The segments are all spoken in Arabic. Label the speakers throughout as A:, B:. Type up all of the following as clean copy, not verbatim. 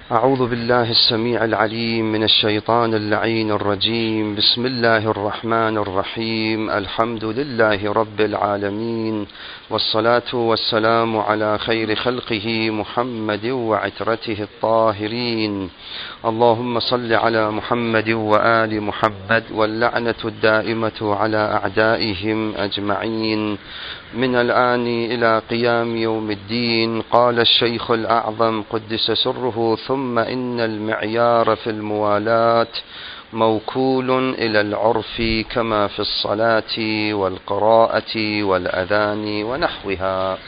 A: أعوذ بالله السميع العليم من الشيطان اللعين الرجيم. بسم الله الرحمن الرحيم. الحمد لله رب العالمين، والصلاة والسلام على خير خلقه محمد وعترته الطاهرين. اللهم صل على محمد وآل محمد، واللعنة الدائمة على أعدائهم أجمعين من الآن إلى قيام يوم الدين. قال الشيخ الأعظم قدس سره: ثم إن المعيار في الموالاة موكول إلى العرف كما في الصلاة والقراءة والأذان ونحوها.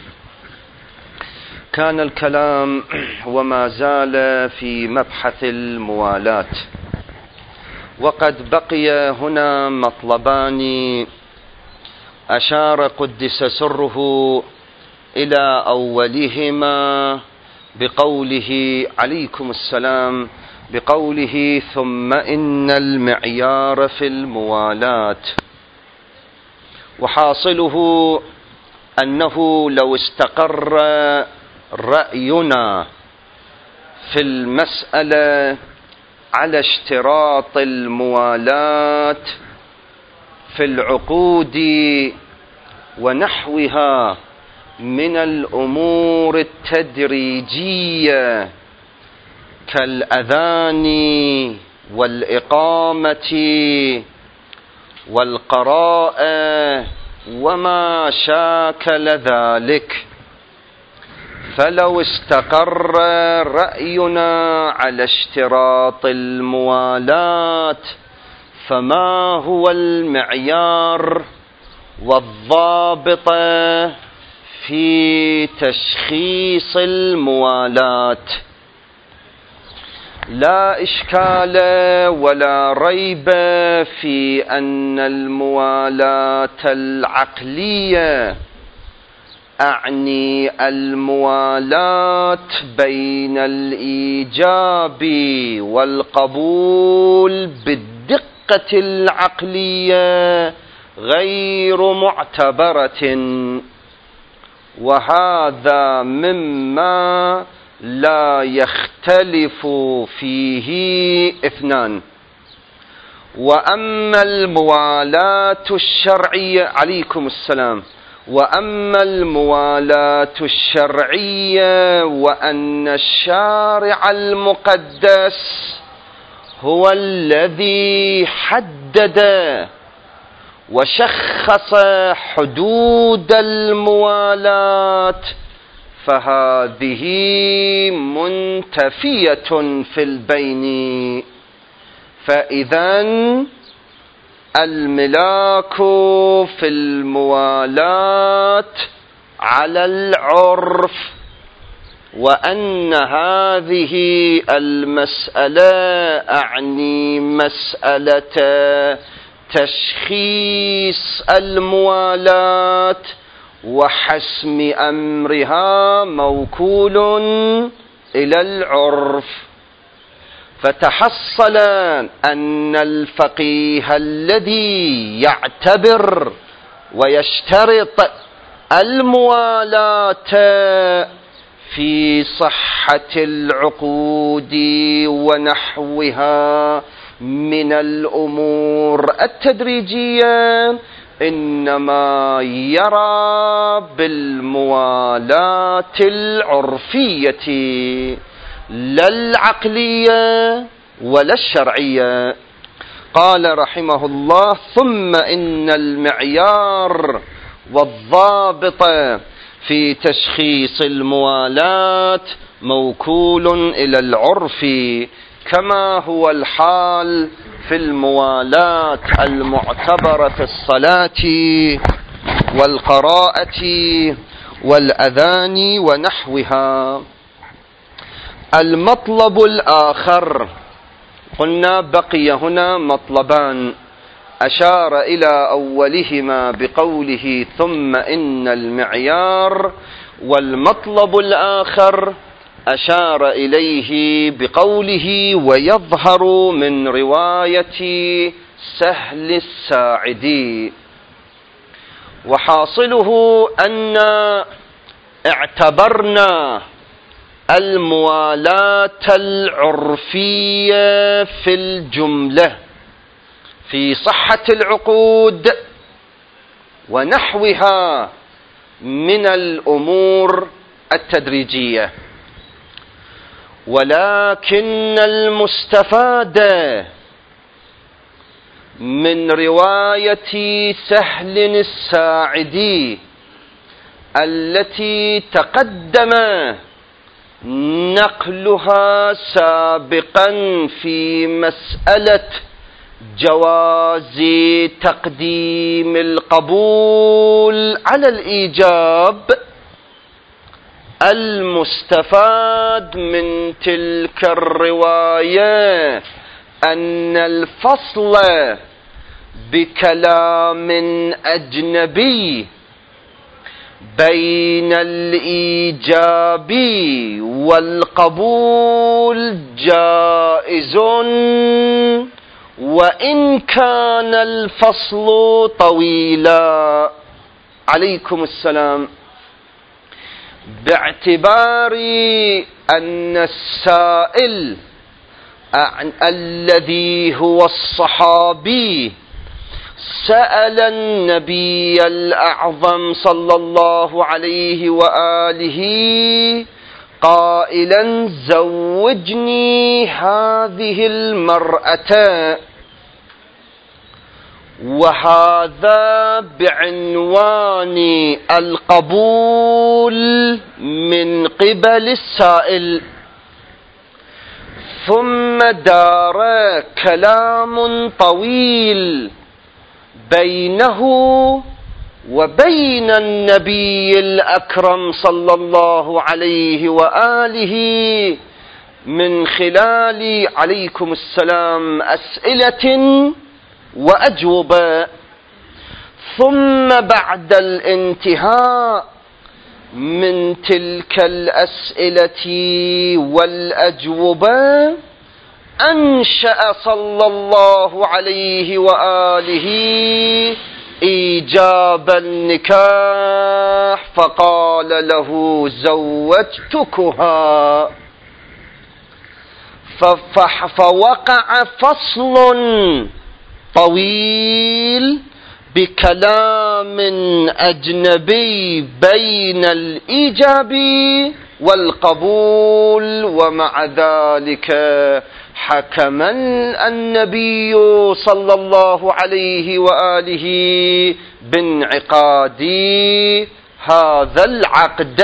A: كان الكلام وما زال في مبحث الموالاة، وقد بقي هنا مطلبان أشار قدس سره إلى أولهما بقوله عليكم السلام، بقوله ثم إن المعيار في الموالاة. وحاصله أنه لو استقر رأينا في المسألة على اشتراط الموالاة في العقود ونحوها من الأمور التدريجية كالأذان والإقامة والقراءة وما شاكل ذلك، فلو استقر رأينا على اشتراط الموالاة فما هو المعيار والضابط في تشخيص الموالاة؟ لا إشكال ولا ريب في أن الموالاة العقلية، أعني الموالاة بين الإيجاب والقبول بالدقة العقلية، غير معتبرة، وهذا مما لا يختلف فيه اثنان. وأما الموالاة الشرعية عليكم السلام، وأما الموالاة الشرعية وأن الشارع المقدس هو الذي حدد وشخص حدود الموالاة، فهذه منتفية في البين. فإذن الملاك في الموالاة على العرف، وأن هذه المسألة أعني مسألة تشخيص الموالاة وحسم أمرها موكول إلى العرف. فتحصل أن الفقيه الذي يعتبر ويشترط الموالاة في صحة العقود ونحوها من الأمور التدريجية إنما يرى بالموالاة العرفية لا العقلية ولا الشرعية. قال رحمه الله: ثم إن المعيار والضابط في تشخيص الموالاة موكول إلى العرف كما هو الحال في الموالاة المعتبرة في الصلاة والقراءة والأذان ونحوها. المطلب الآخر، قلنا بقي هنا مطلبان أشار إلى أولهما بقوله ثم إن المعيار، والمطلب الآخر أشار إليه بقوله ويظهر من رواية سهل الساعدي. وحاصله أن اعتبرنا الموالاة العرفية في الجملة في صحة العقود ونحوها من الأمور التدريجية، ولكن المستفاد من رواية سهل الساعدي التي تقدم نقلها سابقا في مسألة جواز تقديم القبول على الإيجاب، المستفاد من تلك الرواية أن الفصل بكلام أجنبي بين الإيجاب والقبول جائز، وإن كان الفصل طويلا. عليكم السلام. باعتبار أن السائل الذي هو الصحابي سأل النبي الأعظم صلى الله عليه وآله قائلا: زوجني هذه المرأة، وهذا بعنوان القبول من قبل السائل. ثم دار كلام طويل بينه وبين النبي الأكرم صلى الله عليه وآله من خلال عليكم السلام أسئلة وأجوبة. ثم بعد الانتهاء من تلك الأسئلة والأجوبة أنشأ صلى الله عليه وآله إيجاب النكاح، فقال له: زوجتكها. فوقع فصل طويل بكلام أجنبي بين الإيجاب والقبول، ومع ذلك حكم النبي صلى الله عليه وآله بانعقاد هذا العقد.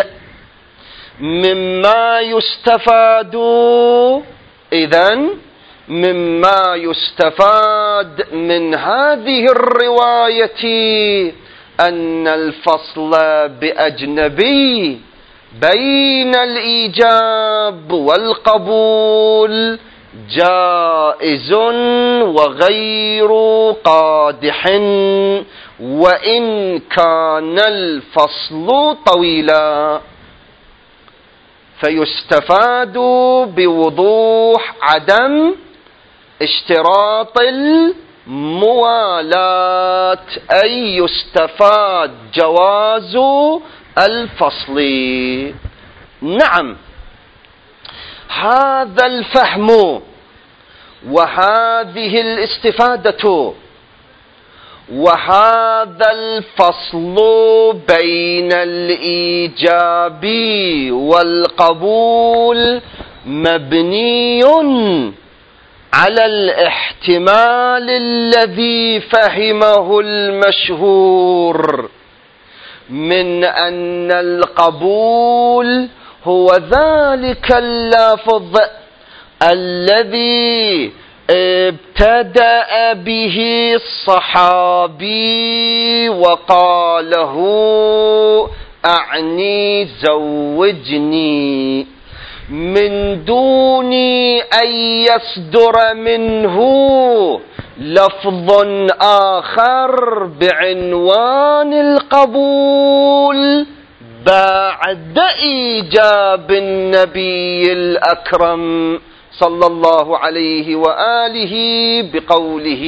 A: مما يستفاد إذن مما يستفاد من هذه الرواية أن الفصل بأجنبي بين الإيجاب والقبول جائز وغير قادح، وإن كان الفصل طويلا. فيستفاد بوضوح عدم اشتراط الموالاة، أي يستفاد جواز الفصل. نعم، هذا الفهم وهذه الاستفادة وهذا الفصل بين الإيجاب والقبول مبني على الاحتمال الذي فهمه المشهور من أن القبول هو ذلك اللفظ الذي ابتدأ به الصحابي وقاله: أعني زوجني، من دون أن يصدر منه لفظ آخر بعنوان القبول بعد إيجاب النبي الأكرم صلى الله عليه وآله بقوله: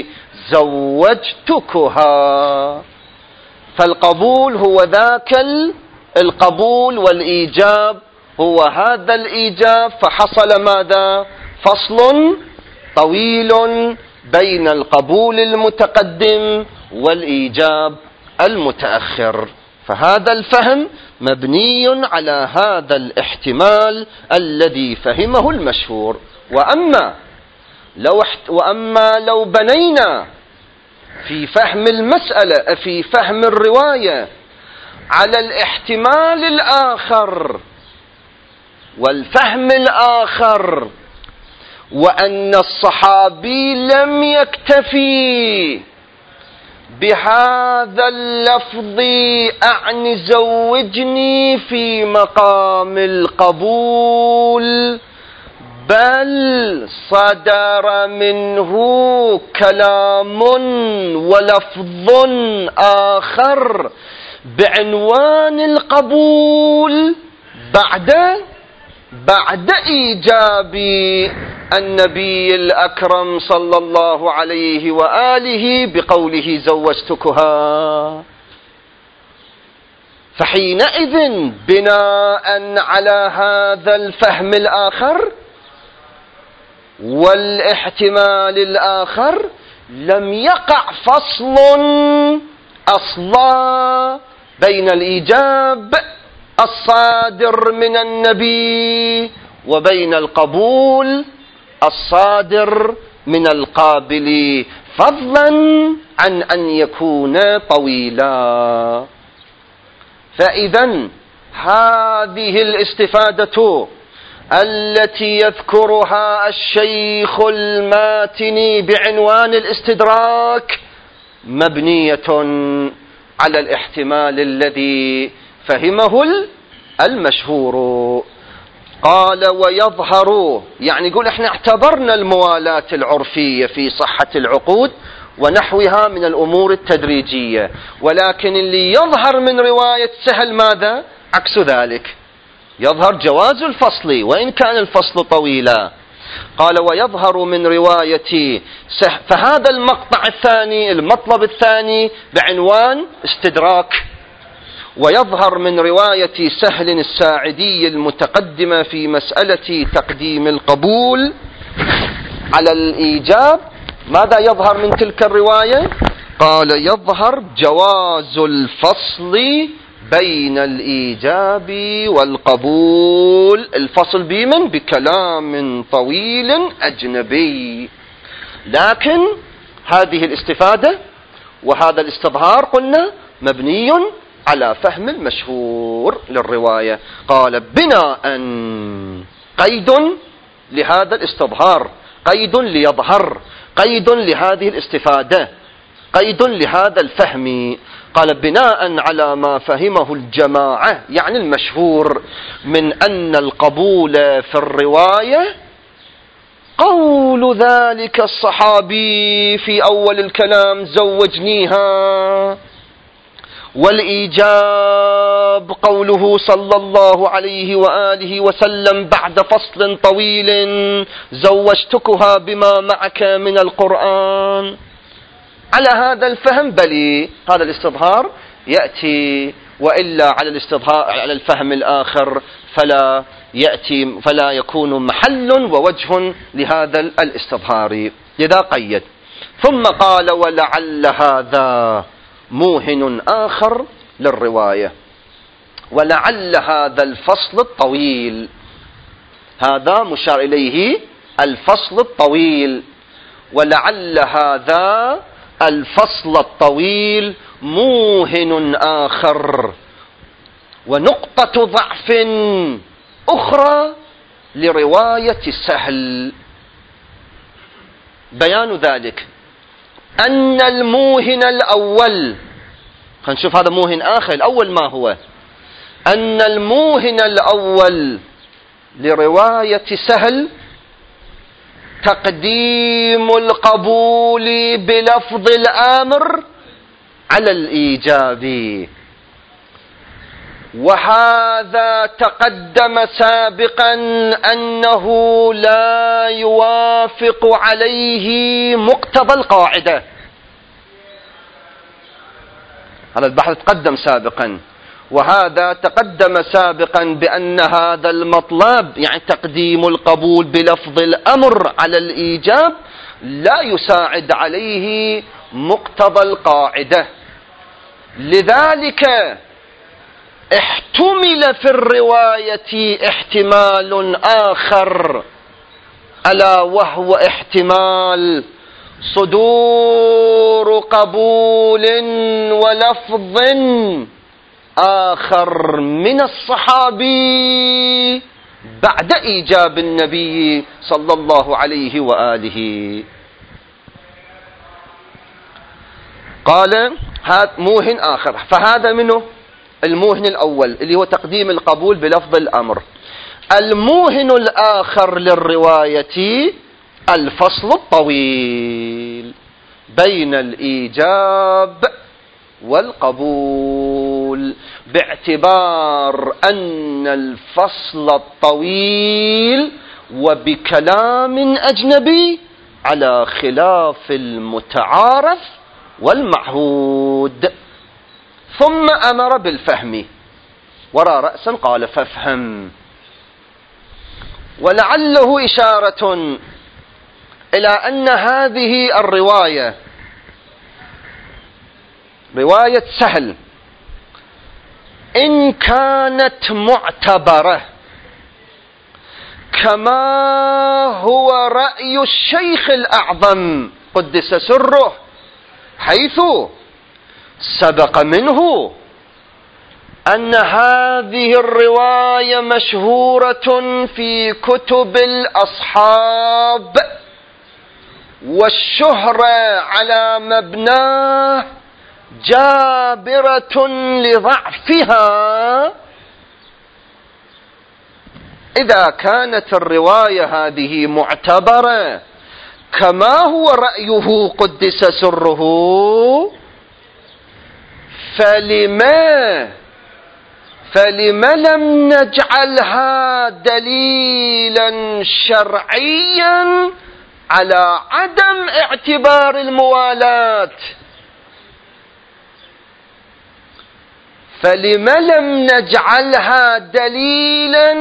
A: زوجتكها. فالقبول هو ذاك القبول والإيجاب هو هذا الإيجاب، فحصل ماذا؟ فصل طويل بين القبول المتقدم والإيجاب المتأخر. فهذا الفهم مبني على هذا الاحتمال الذي فهمه المشهور. وأما لو بنينا في فهم المسألة، في فهم الرواية، على الاحتمال الآخر والفهم الآخر، وأن الصحابي لم يكتفي بهذا اللفظ أعني زوجني في مقام القبول، بل صدر منه كلام ولفظ آخر بعنوان القبول بعد إيجاب النبي الأكرم صلى الله عليه وآله بقوله زوجتكها. فحينئذ بناء على هذا الفهم الآخر والاحتمال الآخر لم يقع فصل أصلا بين الإيجاب الصادر من النبي وبين القبول الصادر من القابل، فضلا عن أن يكون طويلا. فإذا هذه الاستفادة التي يذكرها الشيخ الماتني بعنوان الاستدراك مبنية على الاحتمال الذي فهمه المشهور. قال ويظهر، يعني يقول احنا اعتبرنا الموالاة العرفية في صحة العقود ونحوها من الأمور التدريجية، ولكن اللي يظهر من رواية سهل ماذا؟ عكس ذلك، يظهر جواز الفصل وإن كان الفصل طويلا. قال ويظهر من رواية سهل، فهذا المقطع الثاني، المطلب الثاني بعنوان استدراك. ويظهر من رواية سهل الساعدي المتقدمة في مسألة تقديم القبول على الإيجاب، ماذا يظهر من تلك الرواية؟ قال يظهر جواز الفصل بين الإيجاب والقبول، الفصل بمن؟ بكلام طويل أجنبي. لكن هذه الاستفادة وهذا الاستظهار قلنا مبني على فهم المشهور للرواية. قال بناء قيد لهذا الاستظهار، قيد ليظهر، قيد لهذه الاستفادة، قيد لهذا الفهم. قال بناء على ما فهمه الجماعة يعني المشهور من أن القبول في الرواية قول ذلك الصحابي في أول الكلام زوجنيها، والإيجاب قوله صلى الله عليه وآله وسلم بعد فصل طويل زوجتكها بما معك من القرآن. على هذا الفهم بلي هذا الاستظهار يأتي، وإلا على الاستظهار على الفهم الآخر فلا يأتي، فلا يكون محل ووجه لهذا الاستظهار. لذا قيد. ثم قال ولعل هذا موهن آخر للرواية، ولعل هذا الفصل الطويل، هذا مشار إليه الفصل الطويل، ولعل هذا الفصل الطويل موهن آخر ونقطة ضعف أخرى لرواية سهل. بيان ذلك أن الموهن الأول، خلينا نشوف هذا موهن آخر، الأول ما هو؟ أن الموهن الأول لرواية سهل تقديم القبول بلفظ الآمر على الإيجاب، وهذا تقدم سابقا أنه لا يوافق عليه مقتضى القاعدة. هذا البحث تقدم سابقا، وهذا تقدم سابقا بأن هذا المطلب يعني تقديم القبول بلفظ الأمر على الإيجاب لا يساعد عليه مقتضى القاعدة. لذلك احتمل في الرواية احتمال آخر، ألا وهو احتمال صدور قبول ولفظ آخر من الصحابي بعد إيجاب النبي صلى الله عليه وآله. قال هذا موهن آخر، فهذا منه الموهن الأول اللي هو تقديم القبول بلفظ الأمر. الموهن الآخر للرواية الفصل الطويل بين الإيجاب والقبول، باعتبار أن الفصل الطويل وبكلام أجنبي على خلاف المتعارف والمعهود. ثم أمر بالفهم، وراء رأسا قال فافهم، ولعله إشارة إلى أن هذه الرواية رواية سهل إن كانت معتبرة كما هو رأي الشيخ الأعظم قدس سره، حيث سبق منه أن هذه الرواية مشهورة في كتب الأصحاب، والشهرة على مبناه جابرة لضعفها. إذا كانت الرواية هذه معتبرة كما هو رأيه قدس سره، فلما لم نجعلها دليلا شرعيا على عدم اعتبار الموالاة؟ فلما لم نجعلها دليلا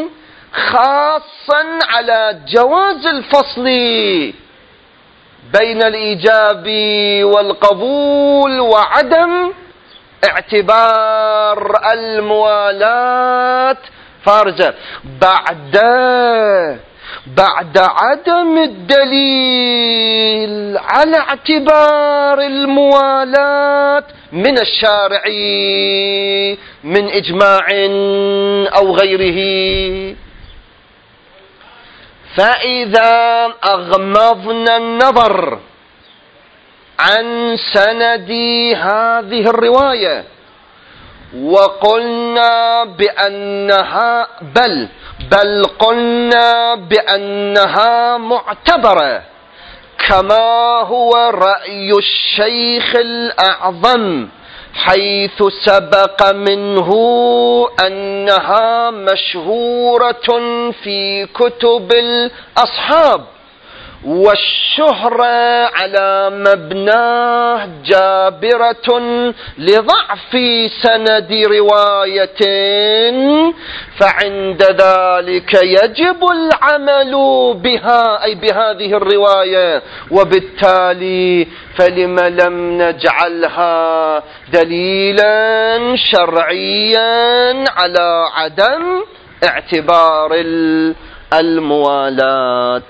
A: خاصا على جواز الفصل بين الإيجاب والقبول وعدم اعتبار الموالاة فارجة بعد عدم الدليل على اعتبار الموالاة من الشارع من إجماع أو غيره؟ فإذا أغمضنا النظر عن سند هذه الرواية وقلنا بأنها بل قلنا بأنها معتبرة كما هو رأي الشيخ الأعظم، حيث سبق منه أنها مشهورة في كتب الأصحاب، والشهرة على مبناه جابرة لضعف سند رواية، فعند ذلك يجب العمل بها أي بهذه الرواية، وبالتالي فلم لم نجعلها دليلا شرعيا على عدم اعتبار الموالاة.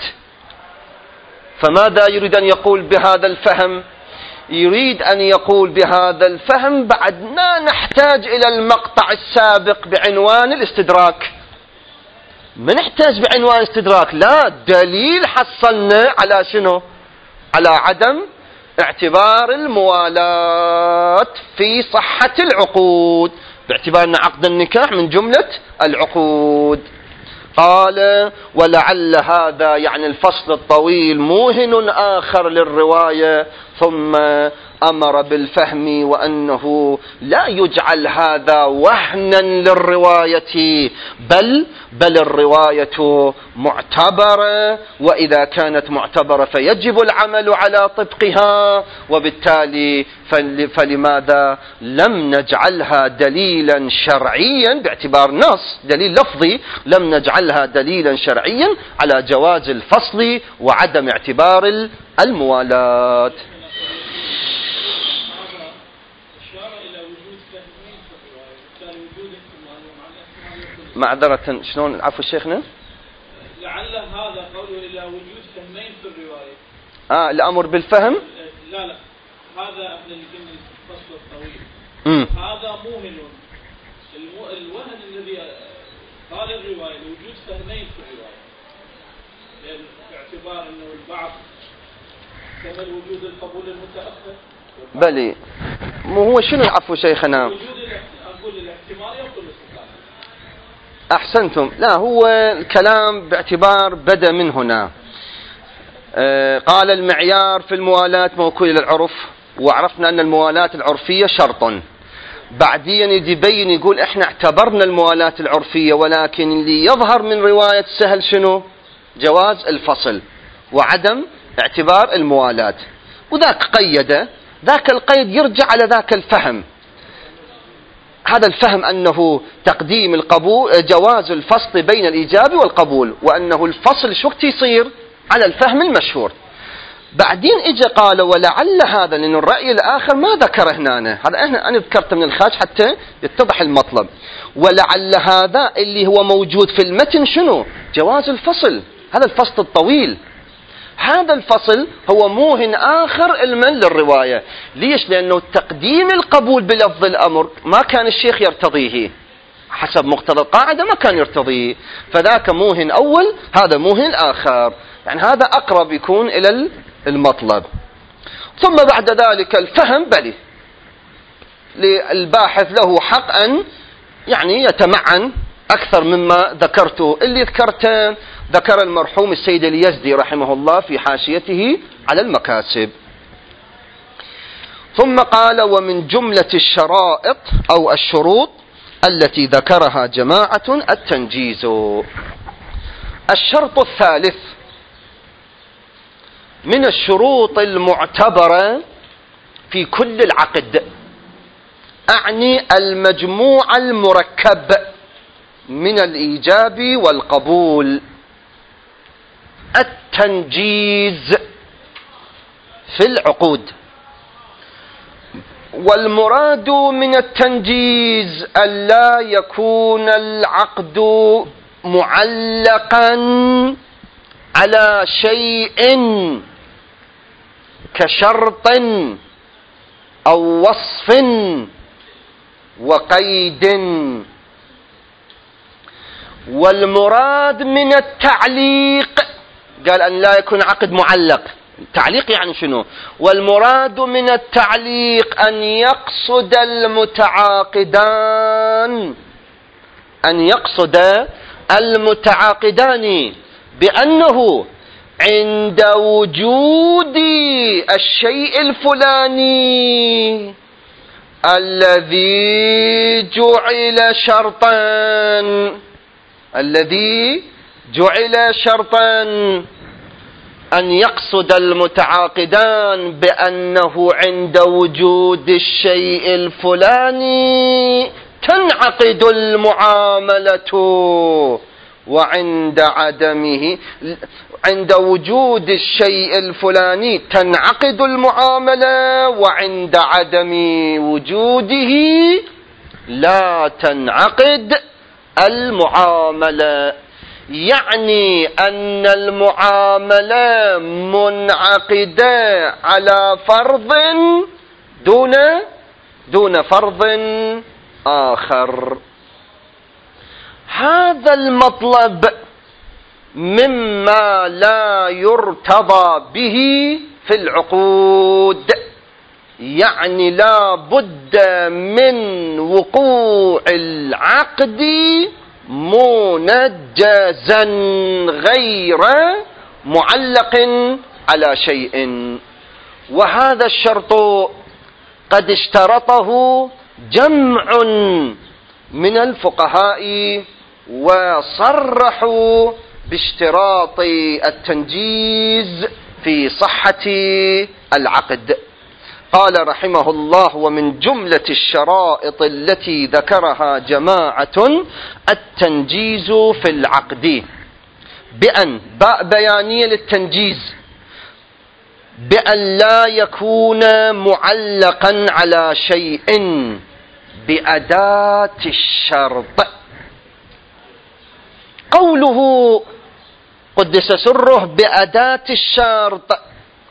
A: فماذا يريد أن يقول بهذا الفهم؟ يريد أن يقول بهذا الفهم بعدنا نحتاج إلى المقطع السابق بعنوان الاستدراك. ما نحتاج بعنوان استدراك، لا، دليل حصلنا على شنو؟ على عدم اعتبار الموالاة في صحة العقود، باعتبار أن عقد النكاح من جملة العقود. قال ولعل هذا يعني الفصل الطويل موهن آخر للرواية، ثم أمر بالفهم وأنه لا يجعل هذا وهنا للرواية، بل الرواية معتبرة، وإذا كانت معتبرة فيجب العمل على طبقها، وبالتالي فلماذا لم نجعلها دليلا شرعيا باعتبار نص دليل لفظي، لم نجعلها دليلا شرعيا على جواز الفصل وعدم اعتبار الموالاة. معذرة شلون العفو شيخنا؟
B: لعل هذا قوله إلى وجود فهمين في الرواية.
A: الأمر بالفهم؟
B: لا هذا احنا اللي كنا الفصل الطويل. هذا موهن. الوهن الذي قال الرواية لوجود فهمين في الرواية، لأن باعتبار أنه البعض كما وجود القبول المتأخر.
A: بلي مو هو شنو العفو شيخنا؟
B: وجود أقول الاحتمال يقول الاستقامة.
A: أحسنتم. لا هو الكلام باعتبار بدأ من هنا. قال المعيار في الموالاة موكول إلى العرف، وعرفنا أن الموالاة العرفية شرط. بعدين يبين يقول إحنا اعتبرنا الموالاة العرفية، ولكن اللي يظهر من رواية سهل شنو؟ جواز الفصل وعدم اعتبار الموالاة، وذاك قيده. ذاك القيد يرجع على ذاك الفهم. هذا الفهم أنه تقديم القبول، جواز الفصل بين الإيجاب والقبول، وأنه الفصل شو يصير على الفهم المشهور. بعدين إجا قال ولعل هذا، لأن الرأي الآخر ما ذكر هنا، هذا أنا ذكرت من الخارج حتى يتضح المطلب. ولعل هذا اللي هو موجود في المتن شنو؟ جواز الفصل، هذا الفصل الطويل. هذا الفصل هو موهن آخر المن للرواية. ليش؟ لأنه تقديم القبول بلفظ الأمر ما كان الشيخ يرتضيه حسب مقتضى القاعدة، ما كان يرتضيه، فذاك موهن أول، هذا موهن آخر، يعني هذا أقرب يكون إلى المطلب. ثم بعد ذلك الفهم بلي للباحث له حق أن يعني يتمعن أكثر مما ذكرته. اللي ذكرته ذكر المرحوم السيد اليزدي رحمه الله في حاشيته على المكاسب. ثم قال ومن جملة الشرائط أو الشروط التي ذكرها جماعة التنجيز. الشرط الثالث من الشروط المعتبرة في كل العقد، أعني المجموع المركب من الإيجاب والقبول، التنجيز في العقود. والمراد من التنجيز ألا يكون العقد معلقا على شيء كشرط أو وصف وقيد. والمراد من التعليق قال أن لا يكون عقد معلق. تعليق يعني شنو؟ والمراد من التعليق أن يقصد المتعاقدان بأنه عند وجود الشيء الفلاني الذي جعل شرطا أن يقصد المتعاقدان بأنه عند وجود الشيء الفلاني تنعقد المعاملة، وعند عدمه عند وجود الشيء الفلاني تنعقد المعاملة، وعند عدم وجوده لا تنعقد المعاملة. يعني أن المعاملة منعقدة على فرض دون فرض آخر. هذا المطلب مما لا يرتضى به في العقود، يعني لا بد من وقوع العقد منجزا غير معلق على شيء. وهذا الشرط قد اشترطه جمع من الفقهاء وصرحوا باشتراط التنجيز في صحة العقد. قال رحمه الله: ومن جملة الشرائط التي ذكرها جماعة التنجيز في العقد، بأن باء بيانية للتنجيز، بأن لا يكون معلقا على شيء بأداة الشرط. قوله قدس سره بأداة الشرط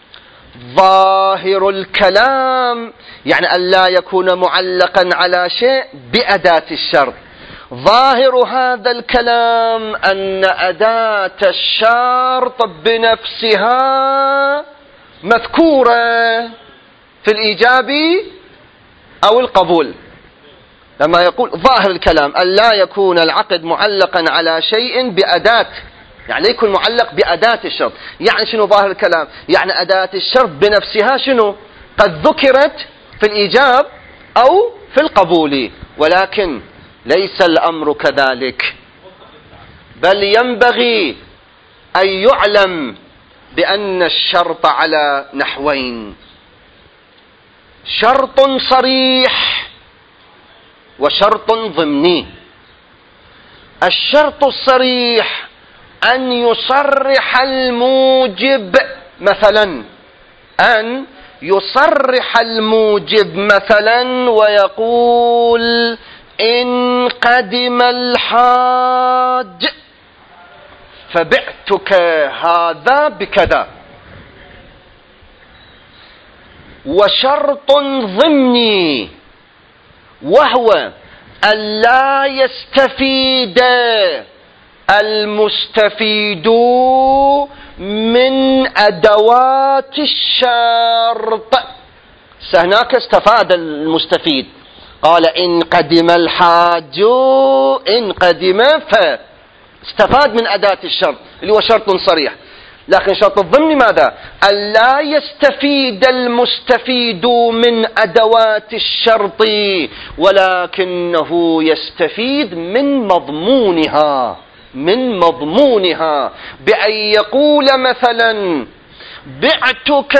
A: ظاهر الكلام، يعني أن لا يكون معلقا على شيء بأداة الشرط. ظاهر هذا الكلام أن أداة الشرط بنفسها مذكورة في الإيجاب أو القبول. لما يقول ظاهر الكلام أن لا يكون العقد معلقا على شيء بأداة، يعني لا يكون معلق بأداة الشرط. يعني شنو ظاهر الكلام؟ يعني أداة الشرط بنفسها شنو؟ قد ذكرت في الإيجاب أو في القبول، ولكن ليس الأمر كذلك، بل ينبغي أن يعلم بأن الشرط على نحوين: شرط صريح وشرط ضمني. الشرط الصريح أن يصرح الموجب، مثلا أن يصرح الموجب مثلا ويقول: إن قدم الحاج فبعتك هذا بكذا. وشرط ضمني وهو أن لا يستفيد المستفيد من أدوات الشرط. هناك استفاد المستفيد، قال: إن قدم الحاج، إن قدم، فاستفاد من أداة الشرط اللي هو شرط صريح. لكن شرط الضمن ماذا؟ ألا يستفيد المستفيد من أدوات الشرط، ولكنه يستفيد من مضمونها، بأن يقول مثلا: بعتك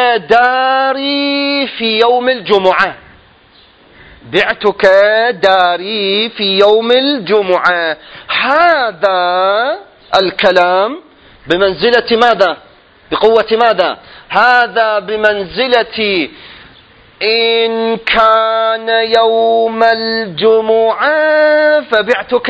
A: داري في يوم الجمعة، بعتك داري في يوم الجمعة. هذا الكلام بمنزلة ماذا؟ بقوة ماذا؟ هذا بمنزلة إن كان يوم الجمعة فبعتك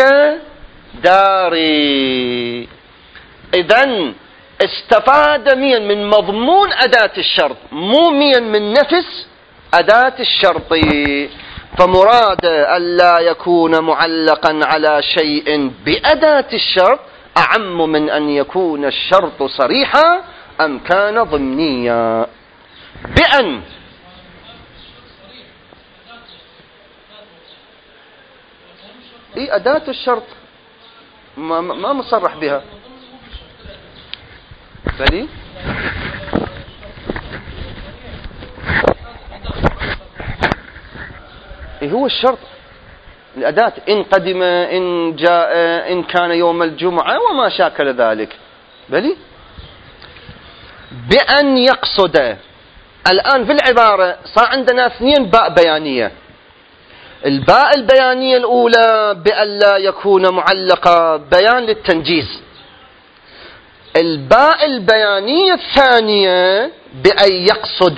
A: داري. إذن استفاد من مضمون أداة الشرط، مو من نفس أداة الشرط. فمراد ألا يكون معلقا على شيء بأداة الشرط أعم من أن يكون الشرط صريحا أم كان ضمنيا. بأن أداة الشرط ما مصرح بها، بلي هو الشرط الأداة: إن قدم، إن جاء، إن كان يوم الجمعة، وما شاكل ذلك. بلي بأن يقصد. الآن في العبارة صار عندنا 2 باء بيانية. الباء البيانية الأولى بأن لا يكون معلقة، بيان للتنجيز. الباء البيانية الثانية بأن يقصد،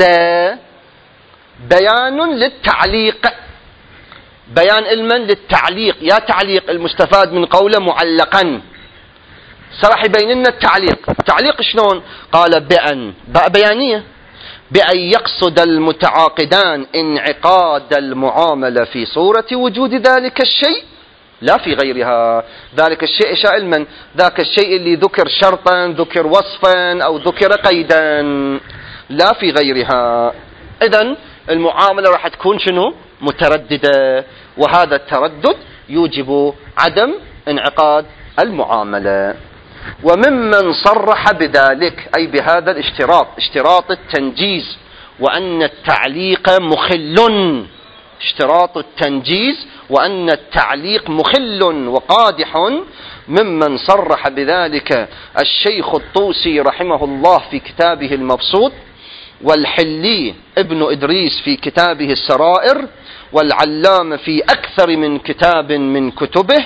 A: بيان للتعليق، بيان علما للتعليق. يا تعليق المستفاد من قوله معلقا، صراحة يبين لنا التعليق شلون؟ قال: بأن باء بيانية بأن يقصد المتعاقدان انعقاد المعاملة في صورة وجود ذلك الشيء لا في غيرها. ذلك الشيء إشاء علما، ذاك الشيء اللي ذكر شرطا، ذكر وصفا، أو ذكر قيدا، لا في غيرها. إذن المعاملة راح تكون شنو؟ مترددة، وهذا التردد يوجب عدم انعقاد المعاملة. وممن صرح بذلك، أي بهذا الاشتراط، اشتراط التنجيز، وأن التعليق مخل، اشتراط التنجيز وأن التعليق مخل وقادح، ممن صرح بذلك الشيخ الطوسي رحمه الله في كتابه المبسوط، والحلي ابن إدريس في كتابه السرائر، والعلامة في أكثر من كتاب من كتبه،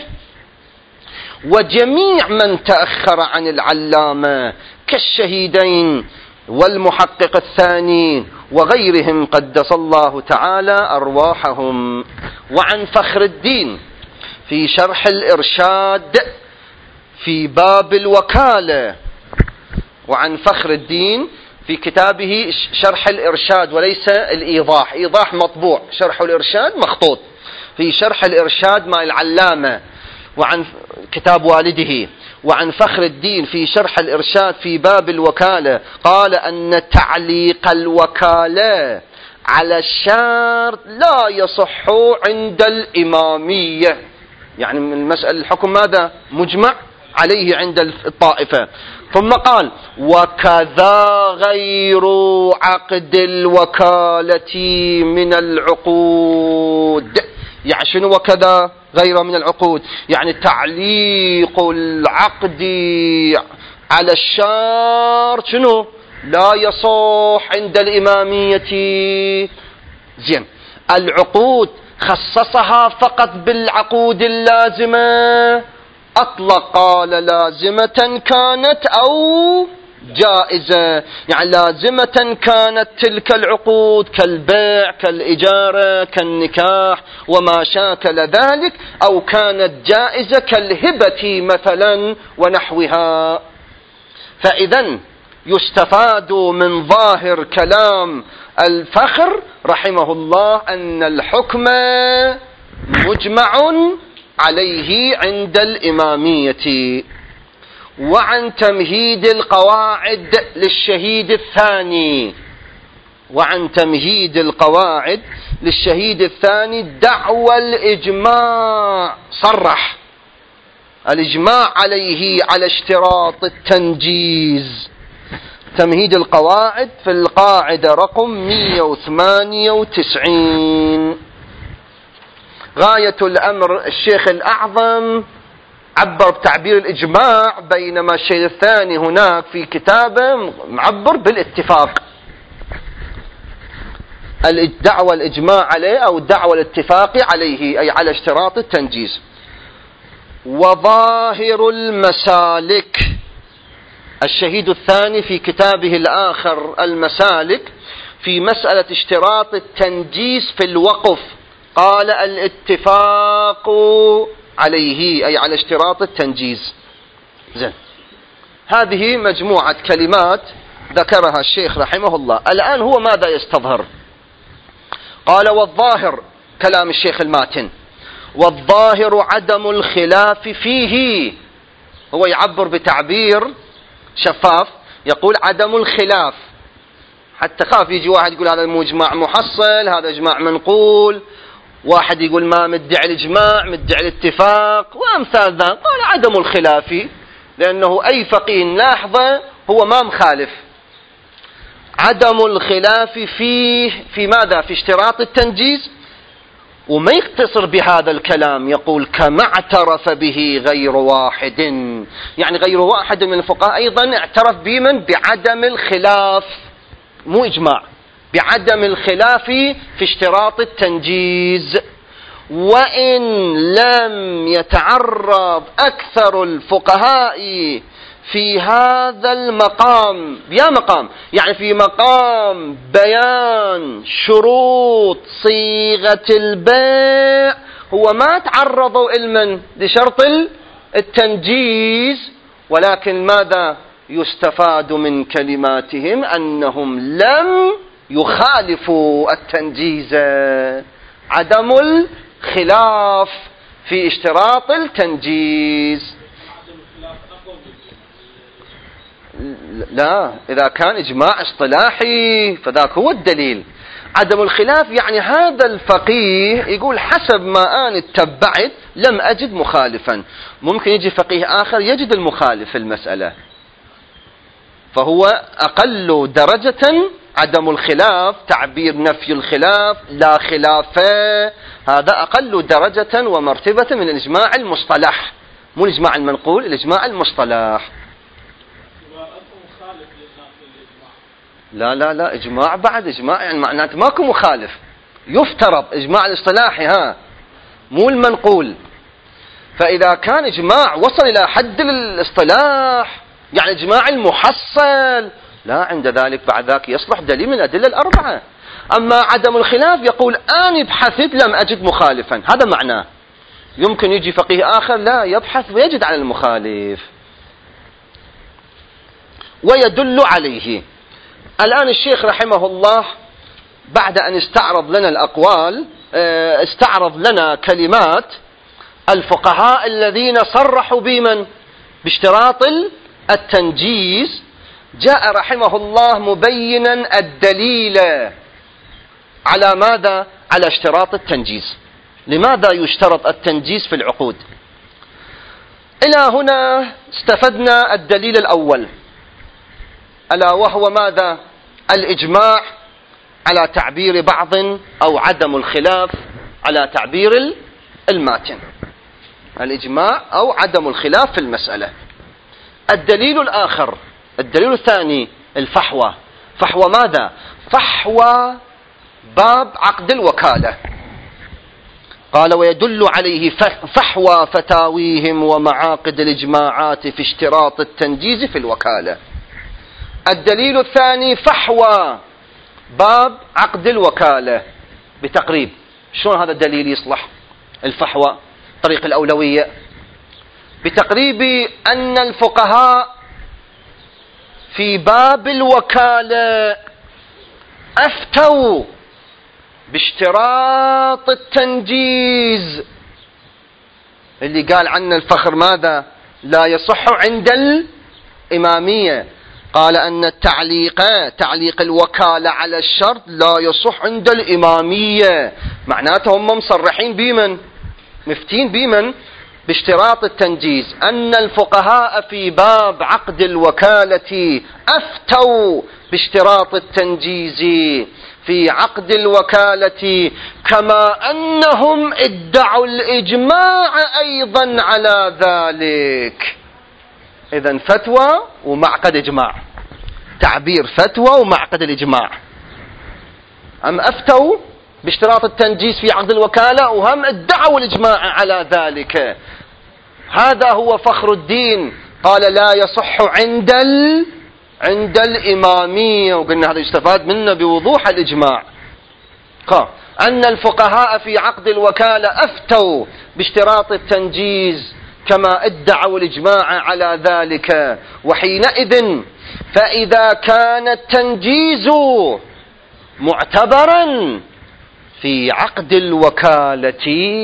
A: وجميع من تأخر عن العلامة كالشهيدين والمحقق الثاني وغيرهم قدس الله تعالى أرواحهم. وعن فخر الدين في شرح الإرشاد في باب الوكالة، وعن فخر الدين في كتابه شرح الإرشاد وليس الإيضاح، إيضاح مطبوع، شرح الإرشاد مخطوط، في شرح الإرشاد مع العلامة وعن كتاب والده. وعن فخر الدين في شرح الإرشاد في باب الوكالة قال أن تعليق الوكالة على الشرط لا يصح عند الإمامية، يعني من المسألة الحكم ماذا؟ مجمع عليه عند الطائفة. ثم قال وكذا غير عقد الوكالة من العقود. يعني شنو وكذا غير من العقود؟ يعني تعليق العقد على الشرط شنو؟ لا يصح عند الإمامية. زين، العقود خصصها فقط بالعقود اللازمة، أطلق قال لازمة كانت أو جائزة، يعني لازمة كانت تلك العقود كالبيع كالإجارة كالنكاح وما شاكل ذلك، أو كانت جائزة كالهبة مثلا ونحوها. فإذا يستفاد من ظاهر كلام الفخر رحمه الله أن الحكم مجمع عليه عند الإمامية. وعن تمهيد القواعد للشهيد الثاني، وعن تمهيد القواعد للشهيد الثاني دعوى الإجماع، صرح الإجماع عليه على اشتراط التنجيز. تمهيد القواعد في القاعدة رقم 198. غاية الأمر الشيخ الأعظم عبر بتعبير الإجماع، بينما الشيء الثاني هناك في كتابه معبر بالاتفاق. الدعوة الإجماع عليه أو الدعوة الاتفاق عليه أي على اشتراط التنجيز. وظاهر المسالك، الشهيد الثاني في كتابه الآخر المسالك في مسألة اشتراط التنجيز في الوقف قال الاتفاق عليه أي على اشتراط التنجيز. زين، هذه مجموعة كلمات ذكرها الشيخ رحمه الله. الآن هو ماذا يستظهر؟ قال والظاهر، كلام الشيخ الماتن، والظاهر عدم الخلاف فيه. هو يعبر بتعبير شفاف، يقول عدم الخلاف، حتى خاف يجي واحد يقول هذا المجمع محصل، هذا إجماع منقول، واحد يقول ما مدعي الإجماع مدعي الاتفاق وأمثال ذلك. قال عدم الخلاف، لأنه أي فقيه لاحظه هو ما مخالف. عدم الخلاف فيه في ماذا؟ في اشتراط التنجيز. وما يقتصر بهذا الكلام، يقول كما اعترف به غير واحد، يعني غير واحد من الفقهاء أيضا اعترف بمن؟ بعدم الخلاف، مو إجماع، بعدم الخلاف في اشتراط التنجيز. وإن لم يتعرض أكثر الفقهاء في هذا المقام، يا مقام يعني في مقام بيان شروط صيغة البيع، هو ما تعرضوا علما لشرط التنجيز، ولكن ماذا يستفاد من كلماتهم؟ أنهم لم يخالفوا التنجيز، عدم الخلاف في اشتراط التنجيز. لا، إذا كان إجماع اصطلاحي فذاك هو الدليل. عدم الخلاف يعني هذا الفقيه يقول حسب ما أنا اتبعت لم أجد مخالفا، ممكن يجي فقيه آخر يجد المخالف في المسألة، فهو أقل درجة عدم الخلاف تعبير نفي الخلاف، لا خلاف، هذا أقل درجة ومرتبة من الإجماع المصطلح، مو الإجماع المنقول، الإجماع المصطلح. لا لا لا، إجماع بعد إجماع، يعني معناته ماكو مخالف، يفترض إجماع الاصطلاحي مو المنقول. فإذا كان إجماع وصل إلى حد الاصطلاح يعني إجماع المحصل، لا، عند ذلك بعد ذاك يصلح دليل من الأدلة الأربعة. أما عدم الخلاف يقول أنا بحثت لم أجد مخالفا، هذا معناه. يمكن يجي فقيه آخر لا يبحث ويجد على المخالف. ويدل عليه. الآن الشيخ رحمه الله بعد أن استعرض لنا الأقوال استعرض لنا كلمات الفقهاء الذين صرحوا باشتراط التنجيز، جاء رحمه الله مبينا الدليل على ماذا؟ على اشتراط التنجيز. لماذا يشترط التنجيز في العقود؟ إلى هنا استفدنا الدليل الأول، ألا وهو ماذا؟ الإجماع على تعبير بعض أو عدم الخلاف على تعبير الماتن، الإجماع أو عدم الخلاف في المسألة. الدليل الآخر، الدليل الثاني، الفحوى. فحوى ماذا؟ فحوى باب عقد الوكالة. قال ويدل عليه فحوى فتاويهم ومعاقد الإجماعات في اشتراط التنجيز في الوكالة. الدليل الثاني فحوى باب عقد الوكالة بتقريب. شلون هذا الدليل يصلح؟ الفحوى طريق الأولوية بتقريب أن الفقهاء في باب الوكالة أفتوا باشتراط التنجيز اللي قال عنه الفخر ماذا؟ لا يصح عند الإمامية. قال أن تعليق الوكالة على الشرط لا يصح عند الإمامية، معناته هم مصرحين بمن؟ مفتين بمن؟ باشتراط التنجيز. أن الفقهاء في باب عقد الوكالة أفتوا باشتراط التنجيز في عقد الوكالة، كما أنهم ادعوا الإجماع أيضا على ذلك. إذن فتوى ومعقد إجماع، تعبير فتوى ومعقد الإجماع. أم أفتوا باشتراط التنجيز في عقد الوكالة وهم ادعوا الإجماع على ذلك. هذا هو فخر الدين، قال لا يصح عند الإمامية، وقلنا هذا يستفاد منه بوضوح الإجماع. أن الفقهاء في عقد الوكالة أفتوا باشتراط التنجيز كما ادعوا الإجماع على ذلك. وحينئذ فإذا كان التنجيز معتبرا في عقد الوكالة،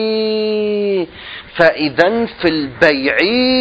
A: فإذا في البيع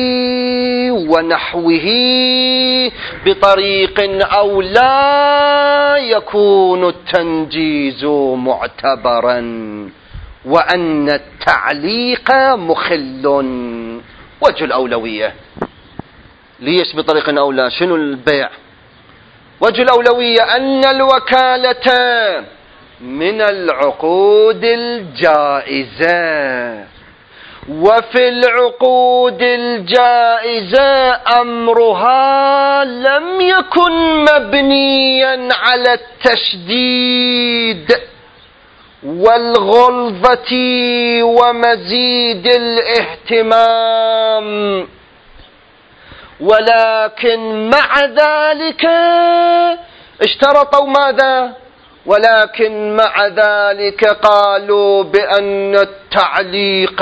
A: ونحوه بطريق أو لا يكون التنجيز معتبرا، وأن التعليق مخل. وجه الأولوية ليش بطريق أو لا؟ شنو البيع؟ وجه الأولوية أن الوكالة من العقود الجائزة، وفي العقود الجائزة أمرها لم يكن مبنيا على التشديد والغلظة ومزيد الاهتمام، ولكن مع ذلك اشترطوا ماذا؟ ولكن مع ذلك قالوا بأن التعليق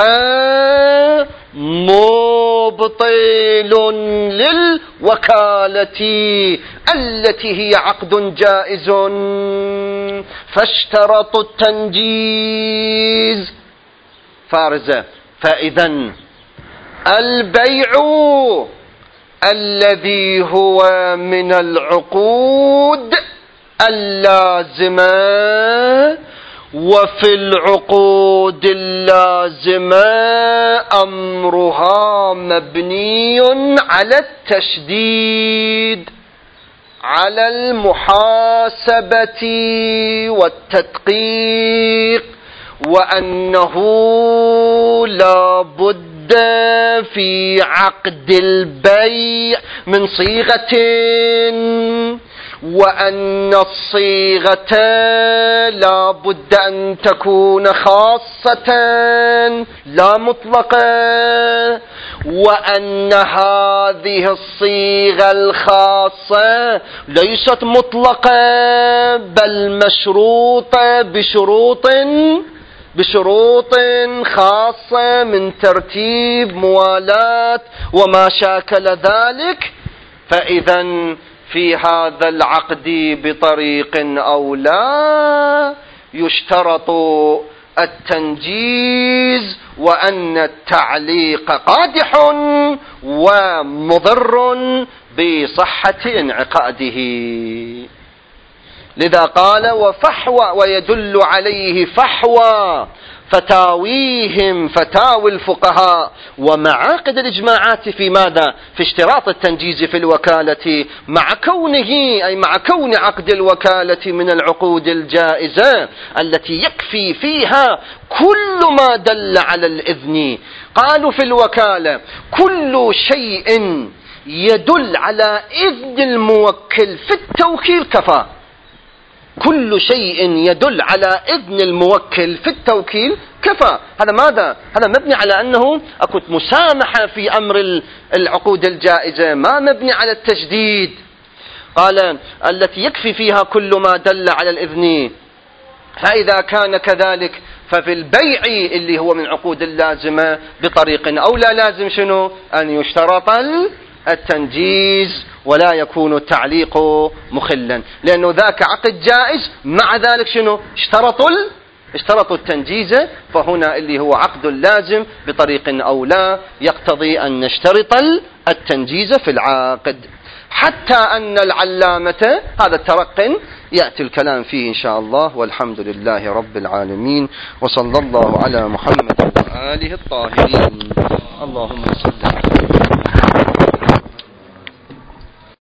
A: مبطل للوكالة التي هي عقد جائز، فاشترطوا التنجيز فارزة. فإذا البيع الذي هو من العقود اللازمة، وفي العقود اللازمة أمرها مبني على التشديد. على المحاسبة والتدقيق، وأنه لا بد في عقد البيع من صيغة، وأن الصيغة لا بد أن تكون خاصة لا مطلقة، وأن هذه الصيغة الخاصة ليست مطلقة بل مشروطة بشروط خاصة من ترتيب موالاة وما شاكل ذلك. فإذا في هذا العقد بطريق أو لا يشترط التنجيز، وأن التعليق قادح ومضر بصحة انعقاده. لذا قال وفحوى، ويدل عليه فحوى فتاويهم فتاوي الفقهاء ومعاقد الإجماعات في ماذا؟ في اشتراط التنجيز في الوكالة، مع كونه أي مع كون عقد الوكالة من العقود الجائزة التي يكفي فيها كل ما دل على الإذن. قالوا في الوكالة كل شيء يدل على إذن الموكل في التوكيل كفى، كل شيء يدل على إذن الموكل في التوكيل كفى. هذا ماذا؟ هذا مبني على أنه أكو مسامحة في أمر العقود الجائزة، ما مبني على التجديد. قال التي يكفي فيها كل ما دل على الإذن. فإذا كان كذلك ففي البيع اللي هو من عقود اللازمة بطريق أو لا لازم شنو؟ أن يشترط التنجيز ولا يكون التعليق مخلا، لأنه ذاك عقد جائز مع ذلك شنو؟ اشترطوا التنجيز. فهنا اللي هو عقد لازم بطريق أو لا يقتضي أن نشترط التنجيز في العقد. حتى أن العلامة هذا الترق يأتي الكلام فيه إن شاء الله، والحمد لله رب العالمين، وصلى الله على محمد وآله الطاهرين. اللهم صل